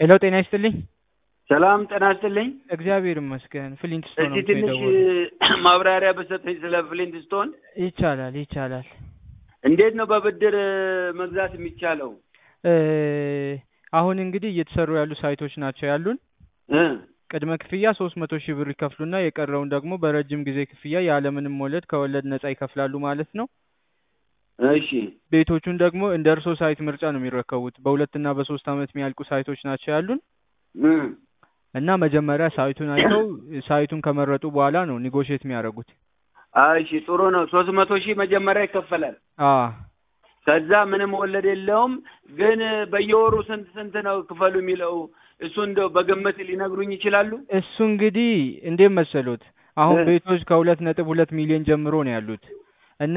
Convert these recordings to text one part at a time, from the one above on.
ሄሎ ጤና ይስጥልኝ። ሰላም ጤና ይስጥልኝ። እግዚአብሔር ይመስገን። ፍሊንትስቶን ነው እስቲ ትንሽ የደወለው። ማብራሪያ በሰጠኝ ስለ ፍሊንትስቶን። ይቻላል። እንዴት ነው በብድር መግዛት የሚቻለው? አሁን እንግዲህ እየተሰሩ ያሉ ሳይቶች ናቸው ያሉን። ቅድመ ክፍያ 300,000 ብር ይከፍሉና የቀረውን ደግሞ በረጅም ጊዜ ክፍያ ያለምንም ወለድ ከወለድ ነፃ ይከፍላሉ ማለት ነው። እሺ። ቤቶቹን ደግሞ እንደ እርሶ ሳይት ምርጫ ነው የሚረከቡት። በ2 እና በ3 አመት የሚያልቁ ሳይቶች ናቸው ያሉን እና መጀመሪያ ሳይቱን አይተው ሳይቱን ከመረጡ በኋላ ነው ኔጎሽየት የሚያደርጉት። እሺ ጥሩ ነው። 300,000 መጀመሪያ ይከፈላል። ከዛ ምንም ወለድ የለውም። ግን በየወሩ ስንት ነው ክፈሉ የሚለው እሱ እንደው በግምት ሊነግሩኝ ይችላሉ? እሱ እንግዲህ እንዴት መሰሉት፣ አሁን ቤቶች ከ2.2 ሚሊዮን ጀምሮ ነው ያሉት እና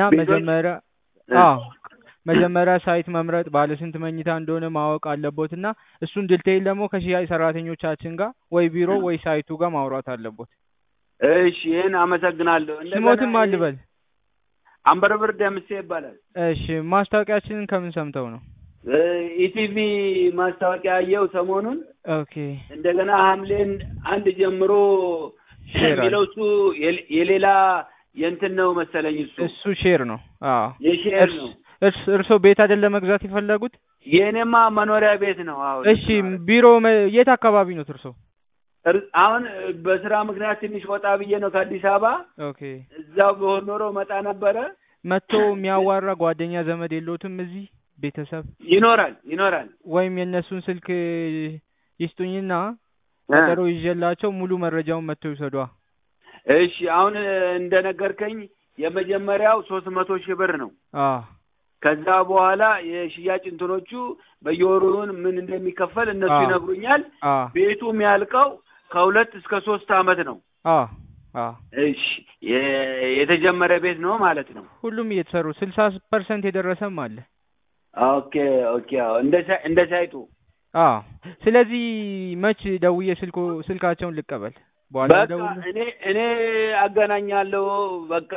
መጀመሪያ ሳይት መምረጥ ባለ ስንት መኝታ እንደሆነ ማወቅ አለቦት እና እሱን ዲቴይል ደግሞ ከሽያጭ ሰራተኞቻችን ጋር ወይ ቢሮ ወይ ሳይቱ ጋር ማውራት አለቦት። እሺ ይሄን አመሰግናለሁ። ስሞትም አልበል። አንበርብር ደምሴ ይባላል። እሺ ማስታወቂያችንን ከምን ሰምተው ነው? ኢቲቪ ማስታወቂያ ያየው ሰሞኑን። ኦኬ። እንደገና ሐምሌን 1 ጀምሮ የሚለው እሱ የሌላ የእንትን ነው መሰለኝ። እሱ ሼር ነው። የሼር ነው። እርሶ ቤት አይደለም መግዛት የፈለጉት? የኔማ መኖሪያ ቤት ነው። እሺ ቢሮ የት አካባቢ ነው እርሶ? አሁን በስራ ምክንያት ትንሽ ወጣ ብዬ ነው ከአዲስ አበባ። ኦኬ። እዛው በሆነ ኖሮ መጣ ነበረ። መጥቶ የሚያዋራ ጓደኛ ዘመድ የለዎትም እዚህ? ቤተሰብ ይኖራል። ወይም የእነሱን ስልክ ይስጡኝና ቀጠሮ ይዤላቸው ሙሉ መረጃውን መጥተው ይሰዷ። እሺ አሁን እንደነገርከኝ የመጀመሪያው 300,000 ብር ነው። ከዛ በኋላ የሽያጭ እንትኖቹ በየወሩን ምን እንደሚከፈል እነሱ ይነግሩኛል። ቤቱ የሚያልቀው ከ2 እስከ 3 አመት ነው። እሺ የተጀመረ ቤት ነው ማለት ነው። ሁሉም እየተሰሩ 60% የደረሰም አለ። ኦኬ እንደ ሳይቱ። ስለዚህ መች ደውዬ ስልካቸውን ልቀበል? በኋላ ደውል። እኔ አገናኛለሁ። በቃ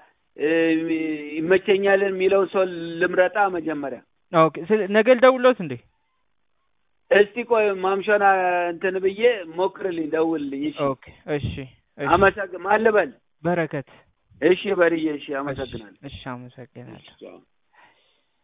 ይመቸኛል የሚለው ሰው ልምረጣ መጀመሪያ። ኦኬ ነገ ልደውልዎት እንዴ? እስቲ ቆይ ማምሻና እንትን ብዬ ሞክርልኝ፣ ደውልልኝ። እሺ ኦኬ እሺ። ማን ልበል? በረከት። እሺ በርዬ። እሺ አመሰግናለሁ። እሺ አመሰግናለሁ።